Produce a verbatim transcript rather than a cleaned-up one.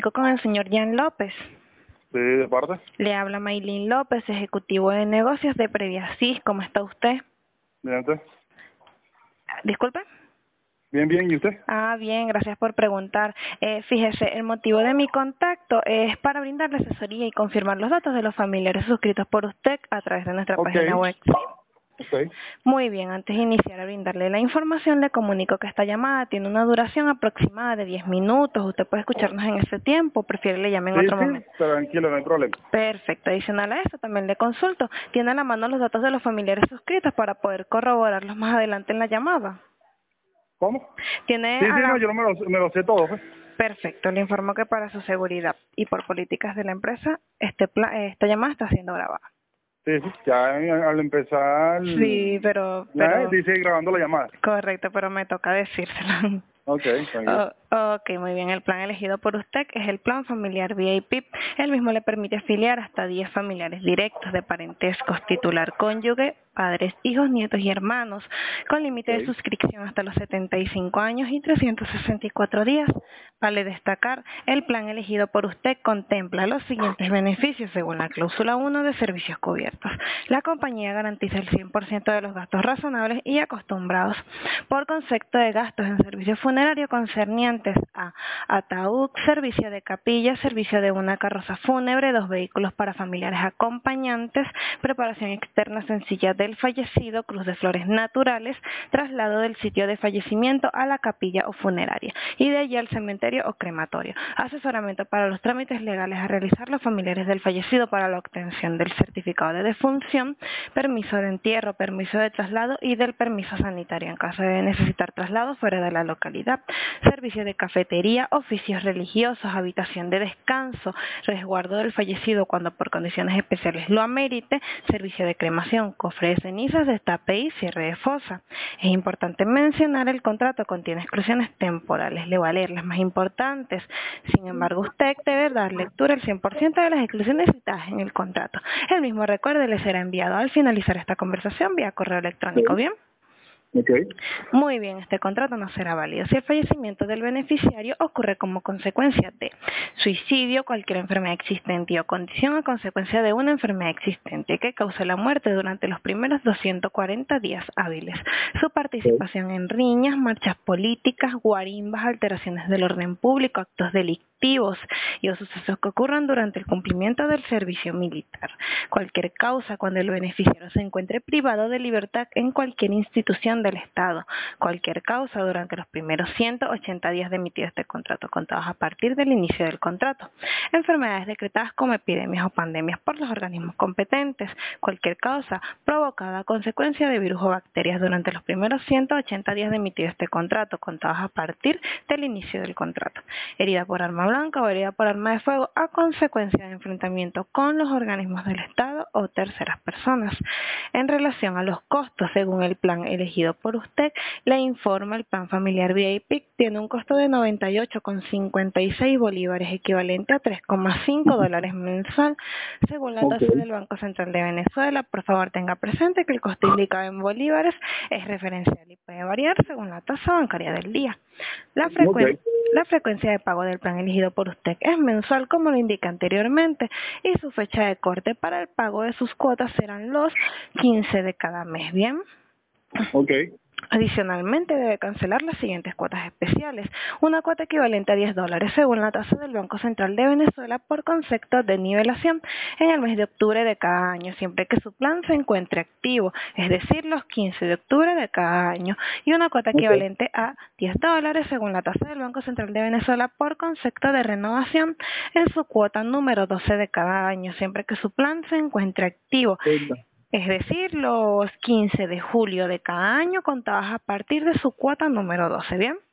Con el señor Jan López. Sí, de parte. Le habla Maylin López, ejecutivo de negocios de Previasis. ¿Cómo está usted? Bien, ¿usted? Disculpe. Bien, bien, ¿y usted? Ah, bien, gracias por preguntar. Eh, fíjese, el motivo de mi contacto es para brindarle asesoría y confirmar los datos de los familiares suscritos por usted a través de nuestra Ok. página web. ¿Sí? Ok. Muy bien, antes de iniciar a brindarle la información, le comunico que esta llamada tiene una duración aproximada de diez minutos. Usted puede escucharnos en ese tiempo, prefiere le llame en Sí, otro sí, momento. tranquilo, no hay problema. Perfecto. Adicional a eso, también le consulto. ¿Tiene a la mano los datos de los familiares suscritos para poder corroborarlos más adelante en la llamada? ¿Cómo? ¿Tiene Sí, a sí, no, la... yo no me lo, me lo sé todo, pues. Perfecto. Le informo que para su seguridad y por políticas de la empresa, este pla- esta llamada está siendo grabada. Sí, sí, ya en- al empezar, Sí, pero... ya pero dice grabando la llamada. correcto, pero me toca decírselo. Ok, tranquilo. Oh, ok, muy bien. El plan elegido por usted es el plan familiar V I P. El mismo le permite afiliar hasta diez familiares directos de parentescos, titular, cónyuge, padres, hijos, nietos y hermanos, con límite de Ok. suscripción hasta los setenta y cinco años y trescientos sesenta y cuatro días. Vale destacar, el plan elegido por usted contempla los siguientes beneficios según la cláusula uno de servicios cubiertos. La compañía garantiza el cien por ciento de los gastos razonables y acostumbrados por concepto de gastos en servicios funerarios concernientes a ataúd, servicio de capilla, servicio de una carroza fúnebre, dos vehículos para familiares acompañantes, preparación externa sencilla del fallecido, cruz de flores naturales, traslado del sitio de fallecimiento a la capilla o funeraria y de allí al cementerio o crematorio, asesoramiento para los trámites legales a realizar los familiares del fallecido para la obtención del certificado de defunción, permiso de entierro, permiso de traslado y del permiso sanitario en caso de necesitar traslado fuera de la localidad, servicio de cafetería, oficios religiosos, habitación de descanso, resguardo del fallecido cuando por condiciones especiales lo amerite, servicio de cremación, cofre de cenizas, destape y cierre de fosa. Es importante mencionar el contrato contiene exclusiones temporales, le voy a leer las más importantes. Sin embargo, usted debe dar lectura al cien por ciento de las exclusiones citadas en el contrato. El mismo recuerde le será enviado al finalizar esta conversación vía correo electrónico, ¿bien? Ok. Muy bien, este contrato no será válido si el fallecimiento del beneficiario ocurre como consecuencia de suicidio, cualquier enfermedad existente o condición a consecuencia de una enfermedad existente que cause la muerte durante los primeros doscientos cuarenta días hábiles. Su participación en riñas, marchas políticas, guarimbas, alteraciones del orden público, actos delictivos y o sucesos que ocurran durante el cumplimiento del servicio militar. Cualquier causa cuando el beneficiario se encuentre privado de libertad en cualquier institución del Estado. Cualquier causa durante los primeros ciento ochenta días de emitido este contrato, contados a partir del inicio del contrato. Enfermedades decretadas como epidemias o pandemias por los organismos competentes. Cualquier causa provocada a consecuencia de virus o bacterias durante los primeros ciento ochenta días de emitido este contrato, contados a partir del inicio del contrato. Herida por arma blanca o herida por arma de fuego a consecuencia de enfrentamiento con los organismos del Estado o terceras personas. En relación a los costos, según el plan elegido por usted, le informa el plan familiar V I P tiene un costo de noventa y ocho con cincuenta y seis bolívares, equivalente a tres coma cinco dólares mensual, según la Ok. tasa del Banco Central de Venezuela. Por favor, tenga presente que el costo indicado en bolívares es referencial y puede variar según la tasa bancaria del día. La Ok. frecuencia La frecuencia de pago del plan elegido por usted es mensual, como lo indica anteriormente, y su fecha de corte para el pago de sus cuotas serán los quince de cada mes. ¿Bien? Ok. Adicionalmente, debe cancelar las siguientes cuotas especiales. Una cuota equivalente a diez dólares según la tasa del Banco Central de Venezuela por concepto de nivelación en el mes de octubre de cada año, siempre que su plan se encuentre activo, es decir, los quince de octubre de cada año. Y una cuota Ok. equivalente a diez dólares según la tasa del Banco Central de Venezuela por concepto de renovación en su cuota número doce de cada año, siempre que su plan se encuentre activo. Es decir, los quince de julio de cada año contados a partir de su cuota número doce, ¿bien?